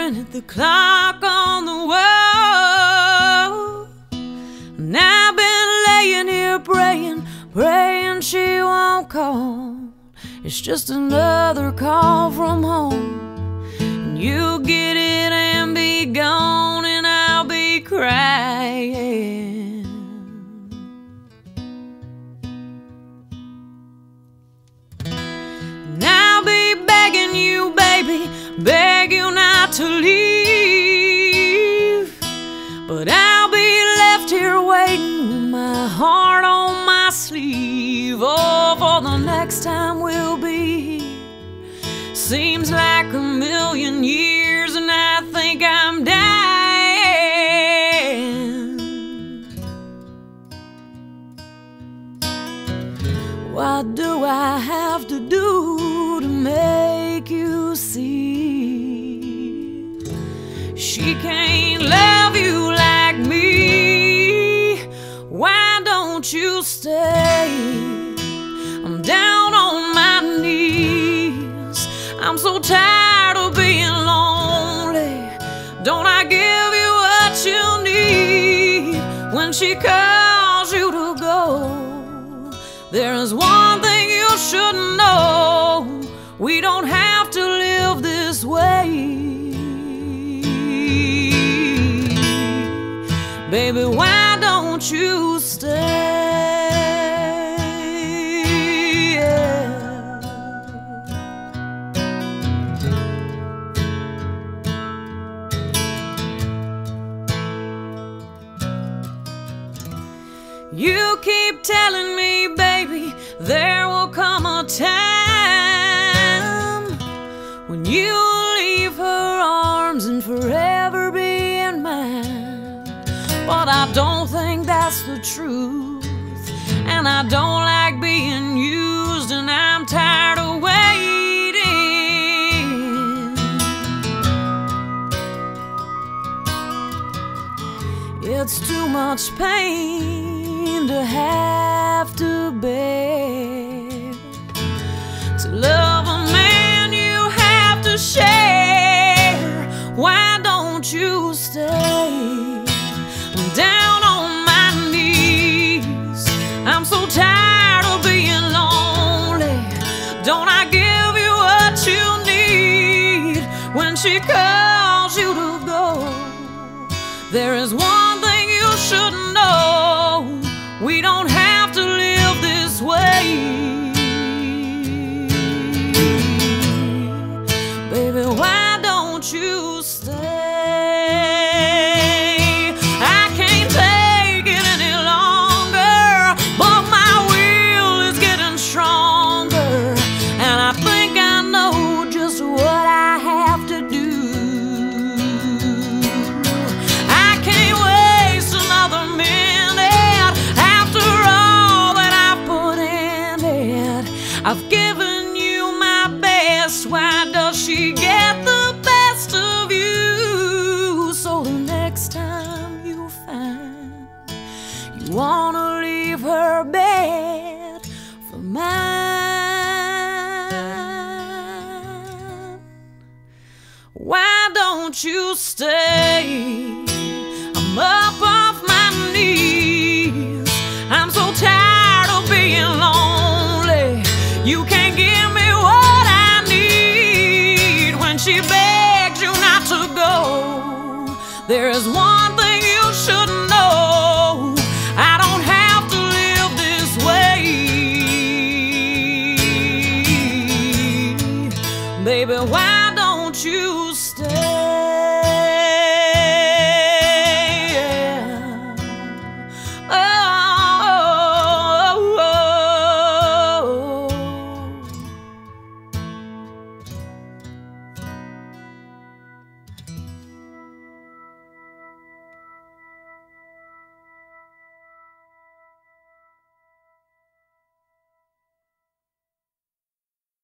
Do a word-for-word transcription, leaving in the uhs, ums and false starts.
staring at the clock on the wall. And I've been laying here praying, praying she won't call. It's just another call from home, and you'll get it and be gone, and I'll be crying. And I'll be begging you, baby, beg you not to leave, but I'll be left here waiting with my heart on my sleeve. Oh, for the next time we'll be here seems like a million years, and I think I'm dying. What do I have to do to make you see she can't love you like me? Why don't you stay? I'm down on my knees. I'm so tired of being lonely. Don't I give you what you need when she calls you to go? There is one thing you should know: we don't have to live this way. Baby, why don't you stay? You keep telling me, baby, there will come a time when you'll leave her arms and forever be in mine. But I don't think that's the truth, and I don't like being used, and I'm tired of waiting. It's too much pain to have to bear. To love a man you have to share. Why don't you stay? I'm down on my knees. I'm so tired of being lonely. Don't I give you what you need when she calls you to go? There is one thing you should know: we don't have to live this way. Baby, why don't you stay? I can't take it any longer, but my will is getting stronger, and I think I know just what I have to do. I can't waste another minute after all that I've put in it. I've given you my best. Why does she get the best of you? So the next time you find you wanna leave her bed for mine, why don't you stay? I'm up off my knees. I'm so tired of being lonely. You can't give me what I need when she begs you not to go. There is one thing you should know: I don't have to live this way. Baby, why